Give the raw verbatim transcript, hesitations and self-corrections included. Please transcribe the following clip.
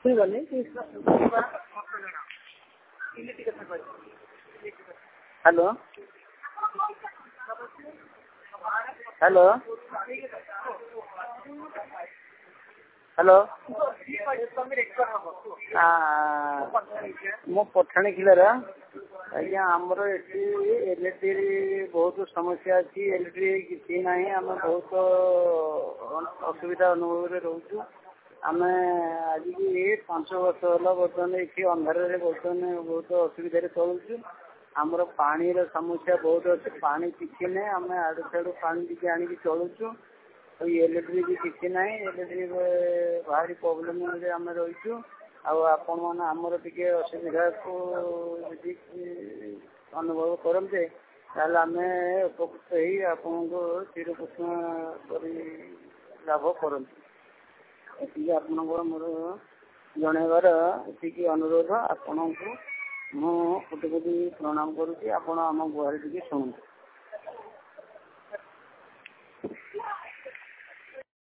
Hello hello hello मो पठाणी खिलार आज्ञा आमर ये इलेक्ट्री बहुत समस्या अच्छी इलेक्ट्री किसी ना आम बहुत असुविधा अनुभव रोचु आम आज की पांच वर्ष है बर्तमान ये अंधार बर्तमान बहुत असुविधा चलुचु आमर पानी समस्या बहुत अच्छे पानी किसी ना आम आड़ साड़ू पानी टी आनी चलुचु इलेक्ट्री भी किसी ना इलेक्ट्री भारी प्रोब्लेम आम रहीचु आपण मैंने आमर टे असुविधा को अनुभव करते आम उपकृत ही आपन को चिरकृष्ण कर लाभ करती आपण मोर जनइबार एति अनुरोध आपण को मुझे कोटि कोटि प्रणाम करुँच आप गुहार टी शुणु।